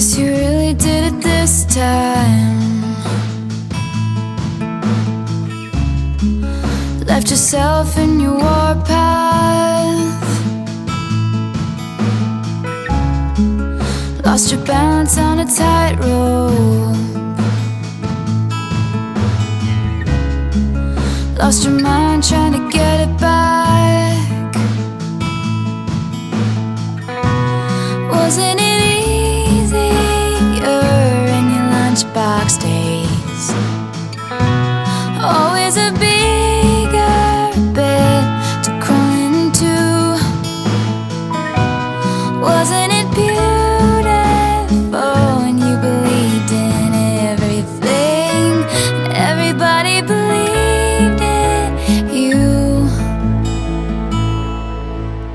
You really did it this time. Left yourself in your warpath. Lost your balance on a tightrope. Lost your mind trying to get it back. Wasn't it easier in your lunchbox days? Always a bigger bed to crawl into. Wasn't it beautiful when you believed in everything and everybody believed?